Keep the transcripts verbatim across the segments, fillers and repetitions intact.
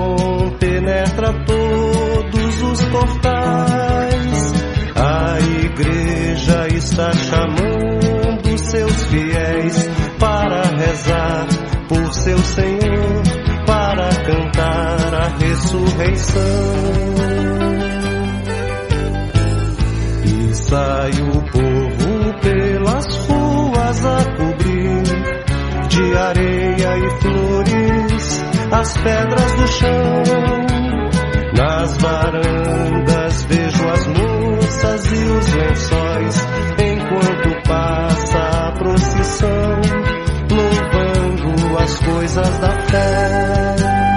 som penetra todos os portais. A igreja está chamando seus fiéis para rezar por seu Senhor, para cantar a ressurreição. E sai o povo pelas ruas a cobrir de areia e flores as pedras do chão. Nas varandas vejo as moças e os lençóis, enquanto passa a procissão, louvando as coisas da fé.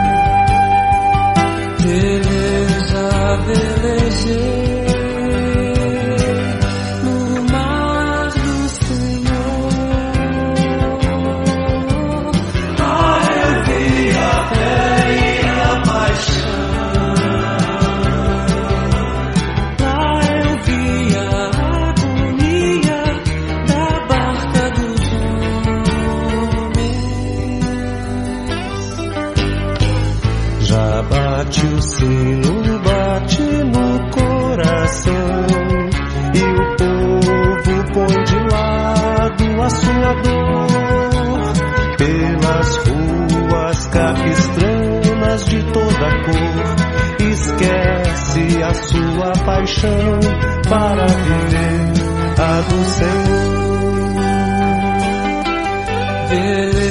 Beleza, velejei bate o sino, bate no coração, e o povo põe de lado a sua dor. Pelas ruas capistranas de toda cor, esquece a sua paixão para viver a do Senhor.